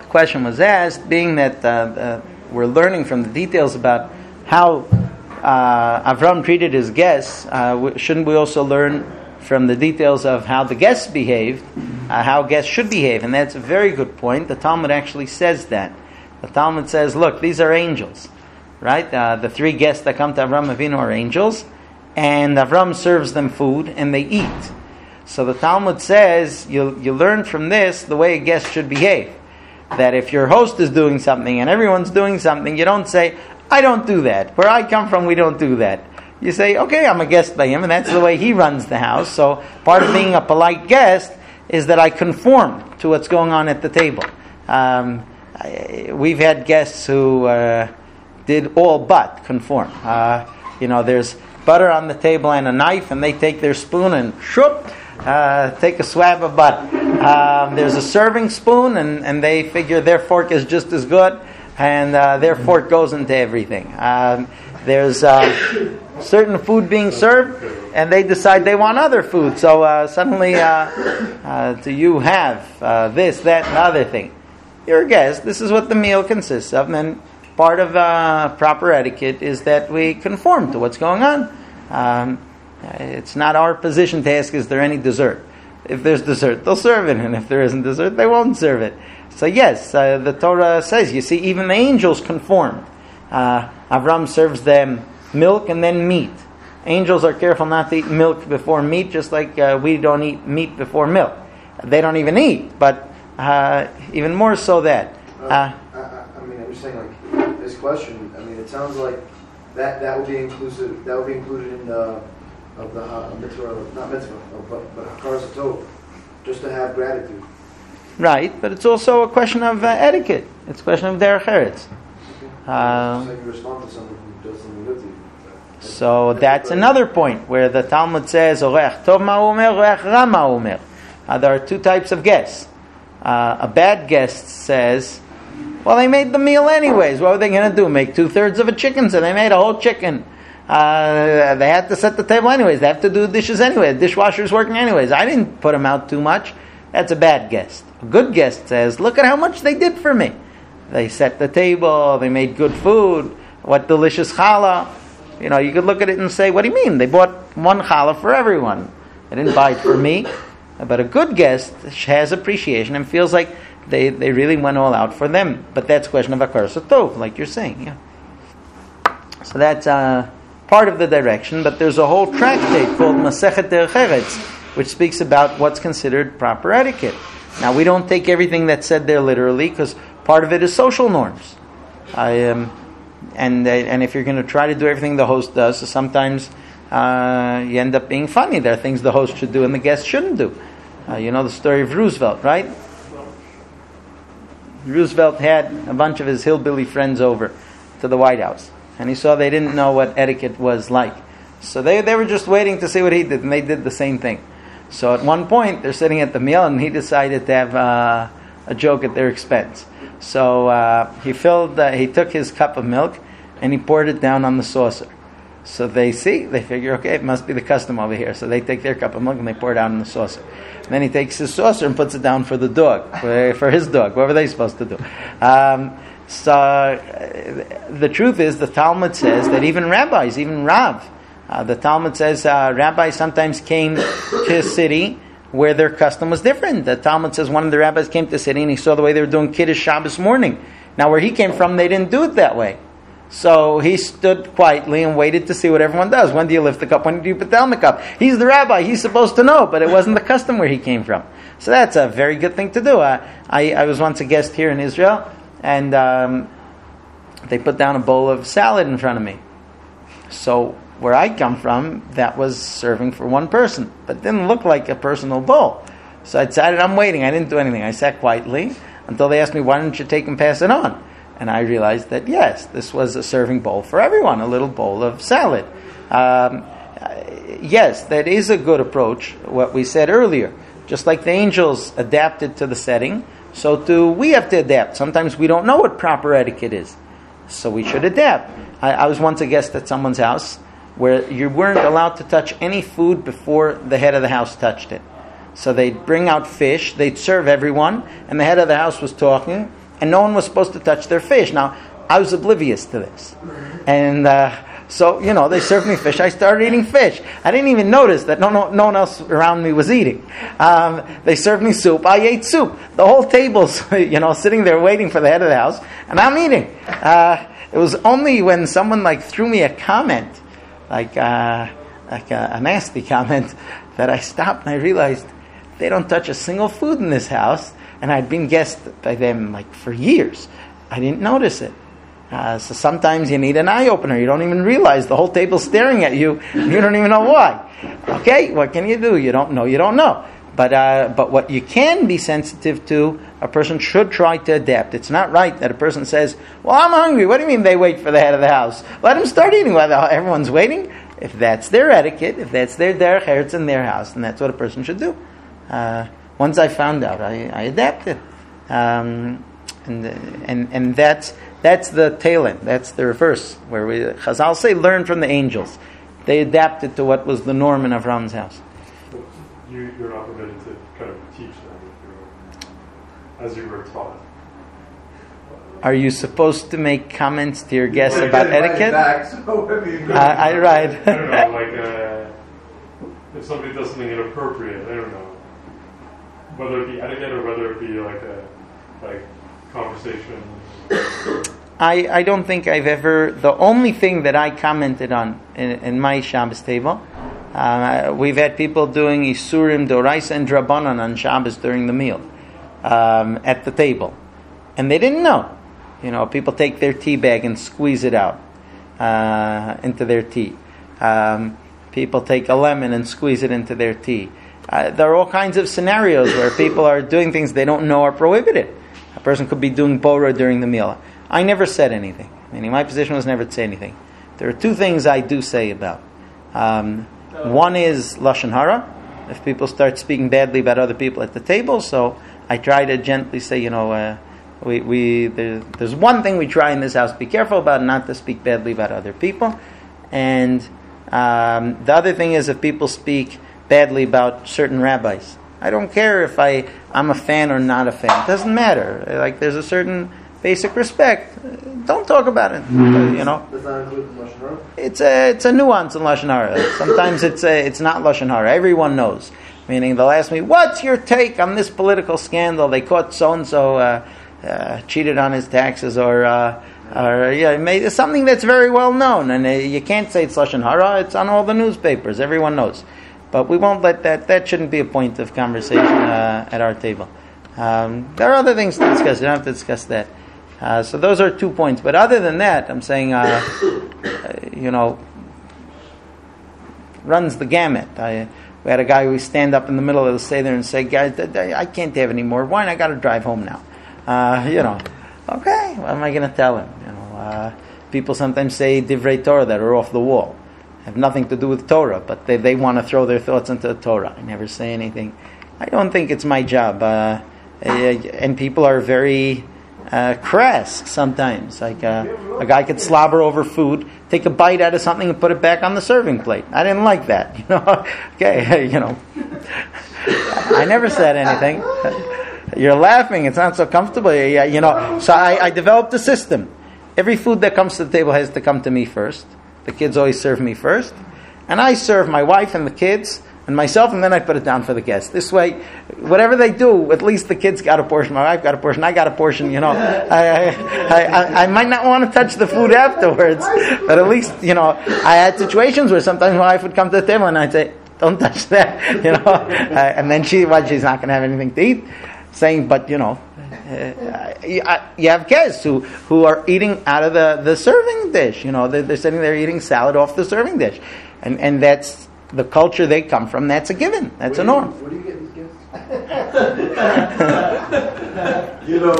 question was asked, being that we're learning from the details about how Avram treated his guests, shouldn't we also learn from the details of how the guests behaved, how guests should behave? And that's a very good point. The Talmud actually says that. The Talmud says, look, these are angels, right? The three guests that come to Avram Avinu are angels, and Avram serves them food, and they eat. So the Talmud says, you learn from this the way a guest should behave. That if your host is doing something and everyone's doing something, you don't say, I don't do that. Where I come from, we don't do that. You say, okay, I'm a guest by him, and that's the way he runs the house. So part of being a polite guest is that I conform to what's going on at the table. We've had guests who did all but conform. There's butter on the table and a knife, and they take their spoon and take a swab of butter. There's a serving spoon, and they figure their fork is just as good, and their fork goes into everything. There's certain food being served, and they decide they want other food. So suddenly, do you have this, that, and other thing? You're a guest. This is what the meal consists of, and part of proper etiquette is that we conform to what's going on. It's not our position to ask, is there any dessert? If there's dessert, they'll serve it, and if there isn't dessert, they won't serve it. So yes, the Torah says, you see, even the angels conformed. Avram serves them milk and then meat. Angels are careful not to eat milk before meat, just like we don't eat meat before milk. They don't even eat, but even more so that. I'm just saying, like, this question, it sounds like that would be inclusive. That would be included in the mitzvah, not mitzvah, but hakaras hatov, just to have gratitude. Right, but it's also a question of etiquette. It's a question of derech eretz. Like you respond to someone who does something good to you. So that's another point where the Talmud says, "Oreach tov ma umer, oreach ra ma umer." There are two types of guests. A bad guest says, well, they made the meal anyways. What were they going to do? Make 2/3 of a chicken? So they made a whole chicken. They had to set the table anyways. They have to do dishes anyway. The dishwasher's working anyways. I didn't put them out too much. That's a bad guest. A good guest says, look at how much they did for me. They set the table. They made good food. What delicious challah. You could look at it and say, what do you mean? They bought one challah for everyone. They didn't buy it for me. But a good guest has appreciation and feels like they really went all out for them. But that's a question of hakaras hatov, like you're saying. Yeah. So that's part of the direction. But there's a whole tractate called Masechet Derech Eretz, which speaks about what's considered proper etiquette. Now, we don't take everything that's said there literally, because part of it is social norms. And if you're going to try to do everything the host does, so sometimes you end up being funny. There are things the host should do and the guest shouldn't do. You know the story of Roosevelt, right? Roosevelt had a bunch of his hillbilly friends over to the White House, and he saw they didn't know what etiquette was like. So they were just waiting to see what he did, and they did the same thing. So at one point, they're sitting at the meal, and he decided to have a joke at their expense. So he took his cup of milk, and he poured it down on the saucer. So they figure, okay, it must be the custom over here. So they take their cup of milk and they pour it out in the saucer. And then he takes his saucer and puts it down for the dog, for his dog. What were they supposed to do? So the truth is, the Talmud says that even rabbis, even Rav, the Talmud says rabbis sometimes came to a city where their custom was different. The Talmud says one of the rabbis came to the city and he saw the way they were doing Kiddush Shabbos morning. Now where he came from, they didn't do it that way. So he stood quietly and waited to see what everyone does. When do you lift the cup? When do you put down the cup? He's the rabbi. He's supposed to know, but it wasn't the custom where he came from. So that's a very good thing to do. I was once a guest here in Israel, and they put down a bowl of salad in front of me. So where I come from, that was serving for one person, but it didn't look like a personal bowl. So I decided I'm waiting. I didn't do anything. I sat quietly until they asked me, why don't you take and pass it on? And I realized that, yes, this was a serving bowl for everyone, a little bowl of salad. Yes, that is a good approach, what we said earlier. Just like the angels adapted to the setting, so too we have to adapt. Sometimes we don't know what proper etiquette is, so we should adapt. I was once a guest at someone's house where you weren't allowed to touch any food before the head of the house touched it. So they'd bring out fish, they'd serve everyone, and the head of the house was talking, and no one was supposed to touch their fish. Now, I was oblivious to this. And so, they served me fish. I started eating fish. I didn't even notice that no one else around me was eating. They served me soup. I ate soup. The whole table's, sitting there waiting for the head of the house, and I'm eating. It was only when someone threw me a comment, like a nasty comment, that I stopped and I realized they don't touch a single food in this house, and I'd been guessed by them for years. I didn't notice it. So sometimes you need an eye opener. You don't even realize the whole table's staring at you, and you don't even know why. Okay, what can you do? You don't know. You don't know. But what you can be sensitive to, a person should try to adapt. It's not right that a person says, "Well, I'm hungry." What do you mean they wait for the head of the house? Let them start eating while everyone's waiting. If that's their etiquette, if that's their derech eretz in their house, then that's what a person should do. Once I found out, I adapted, and that's the tail end. That's the reverse, where Chazal say, learn from the angels. They adapted to what was the norm in Avram's house. You're not permitted to kind of teach them as you were taught. Are you supposed to make comments to your guests about etiquette? I Right. don't know, if somebody does something inappropriate, I don't know. Whether it be etiquette or whether it be a conversation. I don't think I've ever. The only thing that I commented on in my Shabbos table, we've had people doing Isurim, Doraisa, and Drabanan on Shabbos during the meal at the table, and they didn't know. People take their tea bag and squeeze it out into their tea. People take a lemon and squeeze it into their tea. There are all kinds of scenarios where people are doing things they don't know are prohibited. A person could be doing bora during the meal. I never said anything. My position was never to say anything. There are two things I do say about. One is Lashon Hara. If people start speaking badly about other people at the table, so I try to gently say, there's one thing we try in this house, be careful about, not to speak badly about other people. And the other thing is if people speak badly about certain rabbis. I don't care if I'm a fan or not a fan. It doesn't matter. There's a certain basic respect. Don't talk about it. Does that include Lashon Hara? It's a nuance in Lashon Hara. Sometimes it's not Lashon Hara. Everyone knows. Meaning they'll ask me, "What's your take on this political scandal? They caught so and so cheated on his taxes, or it's something that's very well known." And you can't say it's Lashon Hara. It's on all the newspapers. Everyone knows. But we won't let that shouldn't be a point of conversation at our table. There are other things to discuss. You don't have to discuss that. So those are 2 points. But other than that, I'm saying, runs the gamut. We had a guy who would stand up in the middle of the Seder and say, "Guys, I can't have any more wine. I got to drive home now." Okay, what am I going to tell him? People sometimes say divrei Torah that are off the wall. Have nothing to do with Torah, but they want to throw their thoughts into the Torah. I never say anything. I don't think it's my job. And people are very crass sometimes. A guy could slobber over food, take a bite out of something and put it back on the serving plate. I didn't like that. Okay, I never said anything. You're laughing. It's not so comfortable. So I developed a system. Every food that comes to the table has to come to me first. The kids always serve me first. And I serve my wife and the kids and myself, and then I put it down for the guests. This way, whatever they do, at least the kids got a portion, my wife got a portion, I got a portion, I might not want to touch the food afterwards, but at least, I had situations where sometimes my wife would come to the table and I'd say, "Don't touch that," and then she's not going to have anything to eat. Saying, but you have guests who are eating out of the serving dish. They're sitting there eating salad off the serving dish, and that's the culture they come from. That's a given. That's a norm. Where do you get these gifts?